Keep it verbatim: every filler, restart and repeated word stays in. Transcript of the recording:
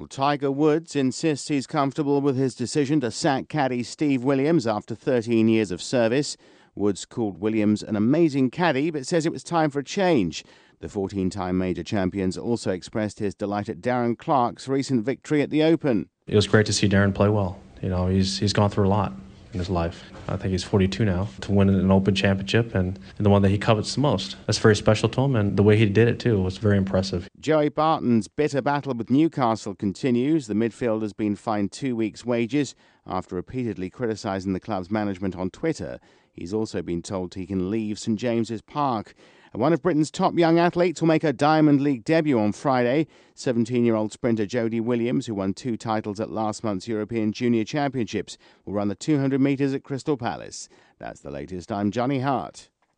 Well, Tiger Woods insists he's comfortable with his decision to sack caddy Steve Williams after thirteen years of service. Woods called Williams an amazing caddy, but says it was time for a change. The fourteen-time major champions also expressed his delight at Darren Clarke's recent victory at the Open. It was great to see Darren play well. You know, he's he's gone through a lot in his life. I think he's forty-two now. To win an Open championship and, and the one that he covets the most. That's very special to him, and the way he did it too was very impressive. Joey Barton's bitter battle with Newcastle continues. The midfielder's been fined two weeks' wages after repeatedly criticising the club's management on Twitter. He's also been told he can leave St James's Park. And one of Britain's top young athletes will make her Diamond League debut on Friday. seventeen-year-old sprinter Jodie Williams, who won two titles at last month's European Junior Championships, will run the two hundred metres at Crystal Palace. That's the latest. I'm Johnny Hart.